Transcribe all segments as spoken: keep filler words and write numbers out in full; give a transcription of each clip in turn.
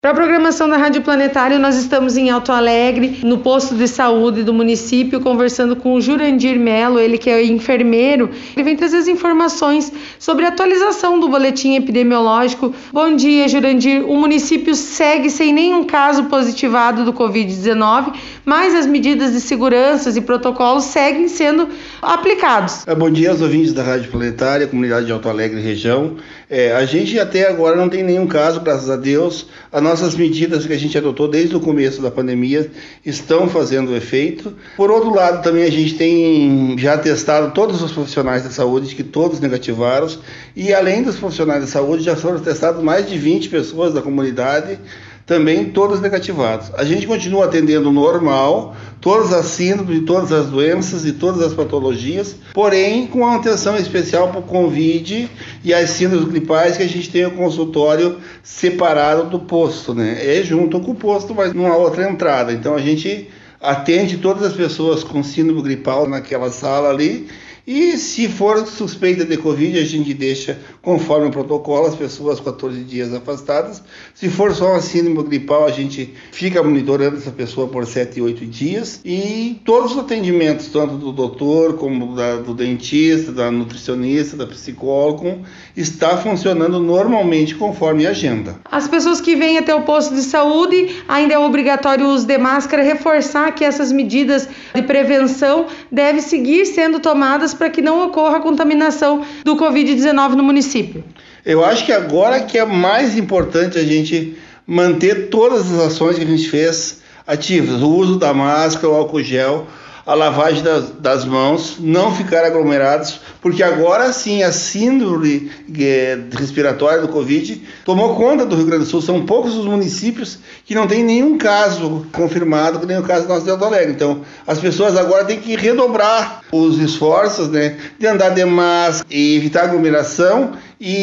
Para a programação da Rádio Planetário, nós estamos em Alto Alegre, no posto de saúde do município, conversando com o Jurandir Melo, ele que é enfermeiro. Ele vem trazer as informações sobre a atualização do boletim epidemiológico. Bom dia, Jurandir. O município segue sem nenhum caso positivado do covid dezenove, mas as medidas de segurança e protocolos seguem sendo aplicados. Bom dia aos ouvintes da Rádio Planetária, comunidade de Alto Alegre e região. É, a gente até agora não tem nenhum caso, graças a Deus. As nossas medidas que a gente adotou desde o começo da pandemia estão fazendo efeito. Por outro lado, também a gente tem já testado todos os profissionais da saúde, que todos negativaram, e além dos profissionais da saúde, já foram testados mais de vinte pessoas da comunidade, também todos negativados. A gente continua atendendo normal, todas as síndromes, todas as doenças e todas as patologias, porém com uma atenção especial para o Covid e as síndromes gripais, que a gente tem o consultório separado do posto, né? É junto com o posto, mas numa outra entrada. Então a gente atende todas as pessoas com síndrome gripal naquela sala ali. E se for suspeita de Covid, a gente deixa, conforme o protocolo, as pessoas quatorze dias afastadas. Se for só uma síndrome gripal, a gente fica monitorando essa pessoa por sete, oito dias. E todos os atendimentos, tanto do doutor, como da, do dentista, da nutricionista, da psicóloga, está funcionando normalmente conforme a agenda. As pessoas que vêm até o posto de saúde, ainda é obrigatório o uso de máscara, reforçar que essas medidas de prevenção devem seguir sendo tomadas para que não ocorra a contaminação do covid dezenove no município. Eu acho que agora que é mais importante a gente manter todas as ações que a gente fez ativas, o uso da máscara, o álcool gel, a lavagem das, das mãos, não ficar aglomerados, porque agora sim a síndrome é, respiratória do Covid tomou conta do Rio Grande do Sul. São poucos os municípios que não tem nenhum caso confirmado, que nem o caso nosso de Alto Alegre. Então, as pessoas agora têm que redobrar os esforços, né, de andar de máscara e evitar aglomeração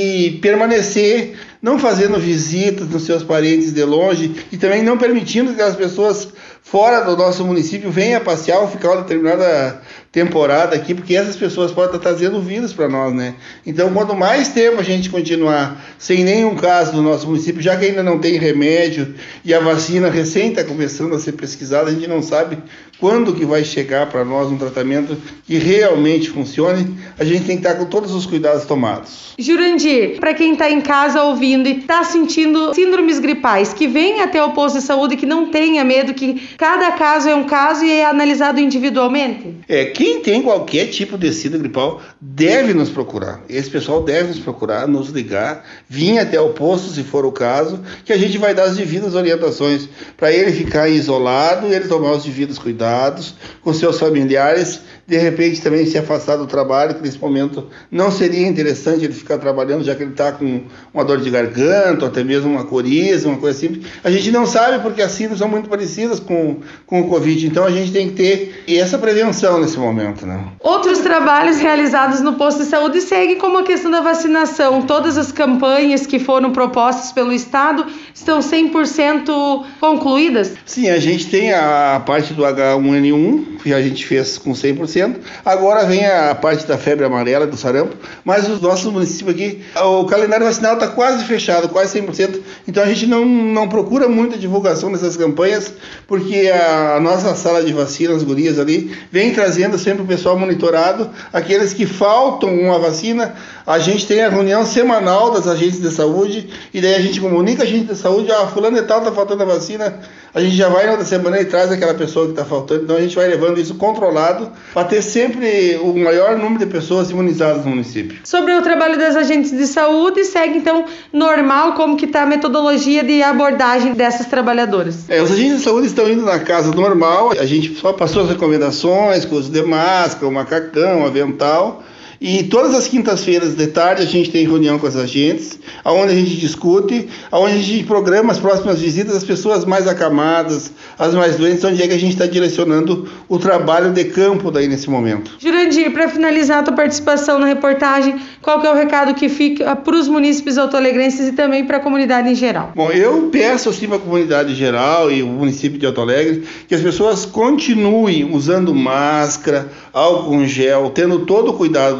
e permanecer não fazendo visitas nos seus parentes de longe e também não permitindo que as pessoas fora do nosso município venham passear ou ficar uma determinada temporada aqui, porque essas pessoas podem estar trazendo vírus para nós, né? Então, quanto mais tempo a gente continuar sem nenhum caso no nosso município, já que ainda não tem remédio e a vacina recém está começando a ser pesquisada, a gente não sabe quando que vai chegar para nós um tratamento que realmente funcione, a gente tem que estar com todos os cuidados tomados. Jurandir, para quem está em casa ouvindo e está sentindo síndromes gripais, que venha até o posto de saúde, que não tenha medo, que cada caso é um caso e é analisado individualmente? É, quem tem qualquer tipo de síndrome gripal deve nos procurar. Esse pessoal deve nos procurar, nos ligar, vir até o posto, se for o caso, que a gente vai dar as devidas orientações para ele ficar isolado e ele tomar os devidos cuidados com seus familiares, de repente também se afastar do trabalho, que nesse momento não seria interessante ele ficar trabalhando, já que ele está com uma dor de garganta, ou até mesmo uma coriza, uma coisa assim. A gente não sabe porque as síndromes são muito parecidas com, com o Covid, então a gente tem que ter essa prevenção nesse momento, né? Outros trabalhos realizados no posto de saúde seguem como a questão da vacinação. Todas as campanhas que foram propostas pelo Estado estão cem por cento concluídas? Sim, a gente tem a parte do agá um ene um, que a gente fez com cem por cento. Agora vem a parte da febre amarela, do sarampo, mas os nossos municípios aqui, o calendário vacinal está quase fechado, quase cem por cento, então a gente não, não procura muita divulgação dessas campanhas, porque a nossa sala de vacina, as gurias ali, vem trazendo sempre o pessoal monitorado. Aqueles que faltam uma vacina, a gente tem a reunião semanal das agências de saúde, e daí a gente comunica a agente de saúde, ah, fulano e tal, está faltando a vacina, a gente já vai na outra semana e traz aquela pessoa que está faltando, então a gente vai levando isso controlado, para ter sempre o maior número de pessoas imunizadas no município. Sobre o trabalho das agentes de saúde, segue então normal, como que está a metodologia de abordagem dessas trabalhadoras? É, os agentes de saúde estão indo na casa normal, a gente só passou as recomendações, com uso de máscara, o macacão, o avental. E todas as quintas-feiras de tarde a gente tem reunião com as agentes, onde a gente discute, onde a gente programa as próximas visitas às pessoas mais acamadas, as mais doentes, onde é que a gente está direcionando o trabalho de campo daí nesse momento. Jurandir, para finalizar a tua participação na reportagem, qual que é o recado que fica para os munícipes autoalegrenses e também para a comunidade em geral? Bom, eu peço assim para a comunidade em geral e o município de Alto Alegre que as pessoas continuem usando máscara, álcool em gel, tendo todo o cuidado do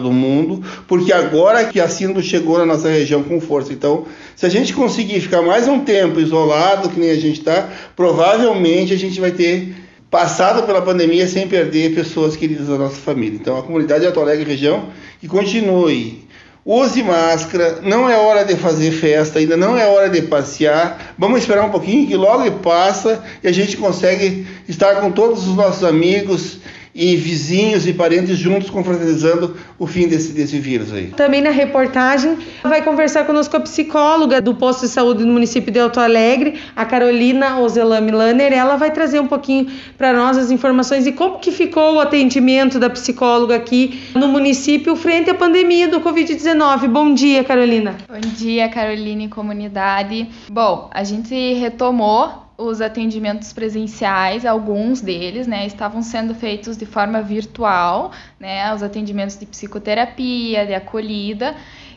do mundo, porque agora que a síndrome chegou na nossa região com força. Então, se a gente conseguir ficar mais um tempo isolado, que nem a gente está, provavelmente a gente vai ter passado pela pandemia sem perder pessoas queridas da nossa família. Então, a comunidade de Alto Alegre região, que continue. Use máscara, não é hora de fazer festa, ainda não é hora de passear. Vamos esperar um pouquinho que logo passa e a gente consegue estar com todos os nossos amigos e vizinhos e parentes juntos confraternizando o fim desse, desse vírus aí. Também na reportagem vai conversar conosco a psicóloga do posto de saúde do município de Alto Alegre, a Carolina Ozelami Lanner. Ela vai trazer um pouquinho para nós as informações e como que ficou o atendimento da psicóloga aqui no município frente à pandemia do covid dezenove. Bom dia, Carolina. Bom dia, Carolina e comunidade. Bom, a gente retomou os atendimentos presenciais, alguns deles, né, estavam sendo feitos de forma virtual, né, os atendimentos de psicoterapia, de acolhida,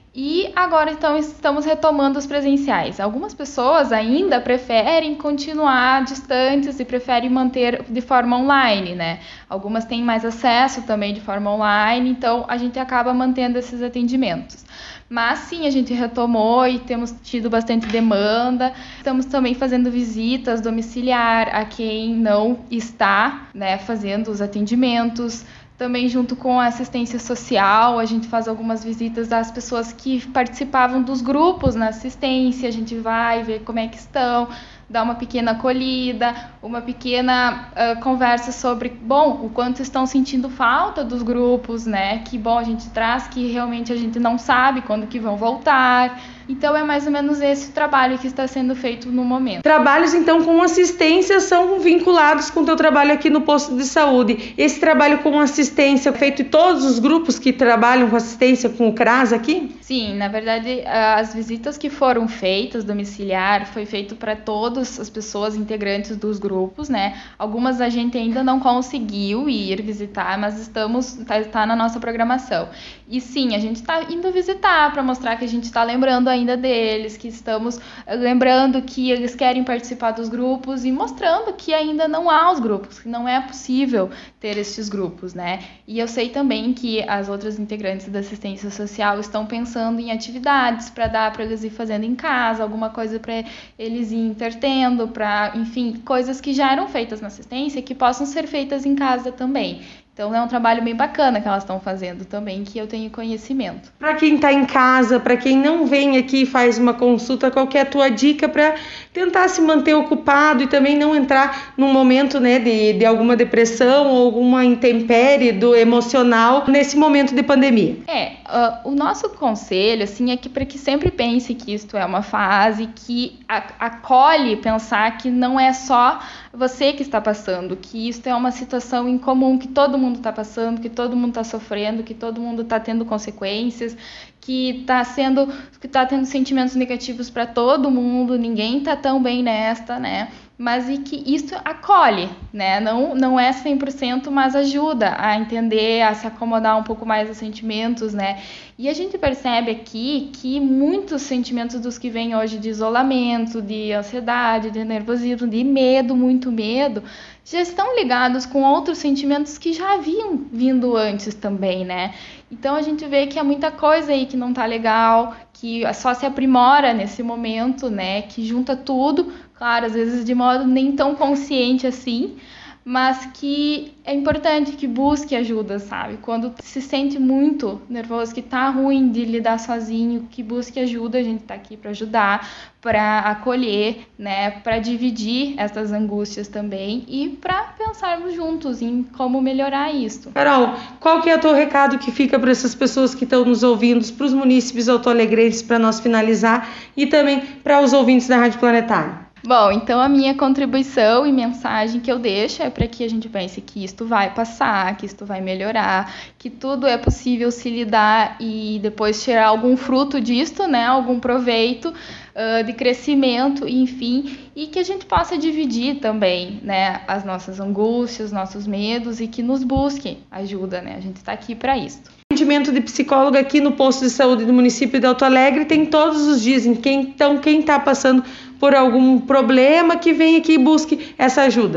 e agora então estamos retomando os presenciais. Algumas pessoas ainda preferem continuar distantes e preferem manter de forma online, né? Algumas têm mais acesso também de forma online, então a gente acaba mantendo esses atendimentos. Mas sim, a gente retomou e temos tido bastante demanda. Estamos também fazendo visitas domiciliar a quem não está, né, fazendo os atendimentos. Também junto com a assistência social, a gente faz algumas visitas às pessoas que participavam dos grupos na assistência. A gente vai ver como é que estão, dá uma pequena acolhida, uma pequena uh, conversa sobre, bom, o quanto estão sentindo falta dos grupos, né? Que bom, a gente traz que realmente a gente não sabe quando que vão voltar. Então é mais ou menos esse o trabalho que está sendo feito no momento. Trabalhos então com assistência são vinculados com o teu trabalho aqui no posto de saúde. Esse trabalho com assistência é feito em todos os grupos que trabalham com assistência com o CRAS aqui? Sim, na verdade as visitas que foram feitas domiciliar foi feito para todas as pessoas integrantes dos grupos, né? Algumas a gente ainda não conseguiu ir visitar, mas estamos tá, tá na nossa programação. E sim, a gente está indo visitar para mostrar que a gente está lembrando ainda deles, que estamos lembrando que eles querem participar dos grupos e mostrando que ainda não há os grupos, que não é possível ter estes grupos, né? E eu sei também que as outras integrantes da assistência social estão pensando em atividades para dar para eles ir fazendo em casa, alguma coisa para eles ir intertendo, para, enfim, coisas que já eram feitas na assistência que possam ser feitas em casa também. Então é um trabalho bem bacana que elas estão fazendo também, que eu tenho conhecimento. Para quem está em casa, para quem não vem aqui e faz uma consulta, qual que é a tua dica para tentar se manter ocupado e também não entrar num momento, né, de, de alguma depressão ou alguma intempérie do emocional nesse momento de pandemia? É, uh, o nosso conselho assim, é que para que sempre pense que isto é uma fase, que a, acolhe pensar que não é só você que está passando, que isso é uma situação incomum, que todo mundo está passando, que todo mundo está sofrendo, que todo mundo está tendo consequências, que está sendo, que está tendo sentimentos negativos para todo mundo, ninguém está tão bem nesta, né? Mas e que isso acolhe, né? Não, não é cem por cento, mas ajuda a entender, a se acomodar um pouco mais aos sentimentos, né? E a gente percebe aqui que muitos sentimentos dos que vêm hoje de isolamento, de ansiedade, de nervosismo, de medo, muito medo, já estão ligados com outros sentimentos que já haviam vindo antes também, né? Então a gente vê que há muita coisa aí que não tá legal, que só se aprimora nesse momento, né? Que junta tudo, claro, às vezes de modo nem tão consciente assim, mas que é importante que busque ajuda, sabe? Quando se sente muito nervoso, que tá ruim de lidar sozinho, que busque ajuda, a gente tá aqui para ajudar, para acolher, né? Para dividir essas angústias também e para pensarmos juntos em como melhorar isso. Carol, qual que é o teu recado que fica para essas pessoas que estão nos ouvindo, para os munícipes autoalegrenses, para nós finalizar, e também para os ouvintes da Rádio Planetário? Bom, então a minha contribuição e mensagem que eu deixo é para que a gente pense que isto vai passar, que isto vai melhorar, que tudo é possível se lidar e depois tirar algum fruto disto, né? Algum proveito uh, de crescimento, enfim, e que a gente possa dividir também, né? As nossas angústias, os nossos medos e que nos busque ajuda, né? A gente está aqui para isso. Atendimento de psicóloga aqui no posto de saúde do município de Alto Alegre tem todos os dias. Então, quem está passando por algum problema, que vem aqui e busque essa ajuda.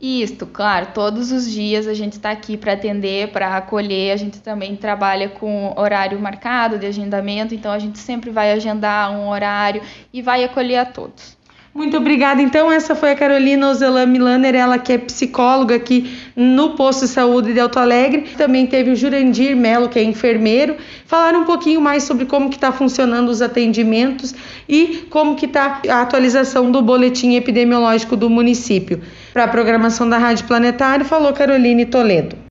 Isto, claro, todos os dias a gente está aqui para atender, para acolher, a gente também trabalha com horário marcado de agendamento, então a gente sempre vai agendar um horário e vai acolher a todos. Muito obrigada. Então, essa foi a Carolina Ozelan Milaner, ela que é psicóloga aqui no Posto de Saúde de Alto Alegre. Também teve o Jurandir Melo, que é enfermeiro. Falaram um pouquinho mais sobre como que está funcionando os atendimentos e como que está a atualização do boletim epidemiológico do município. Para a programação da Rádio Planetário, falou Caroline Toledo.